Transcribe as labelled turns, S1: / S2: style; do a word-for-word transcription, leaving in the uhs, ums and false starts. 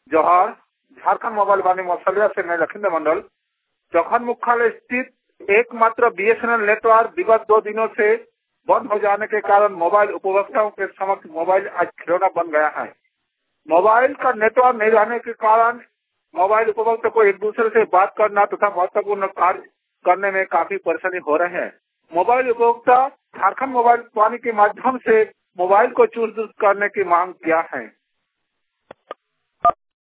S1: जोहार झारखंड मोबाइल वाणी मौसलिया से मैं लखिंदर मंडल। चौखन मुख्यालय स्थित एकमात्र बीएसएनएल नेटवर्क विगत दो दिनों से बंद हो जाने के कारण मोबाइल उपभोक्ताओं के समक्ष मोबाइल आज खिलौना बन गया है। मोबाइल का नेटवर्क नहीं रहने के कारण मोबाइल उपभोक्ता को एक दूसरे से बात करना तथा महत्वपूर्ण कार्य करने में काफी परेशानी हो रहे हैं। मोबाइल उपभोक्ता झारखंड मोबाइल वाणी के माध्यम से मोबाइल को चूज करने की मांग किया है।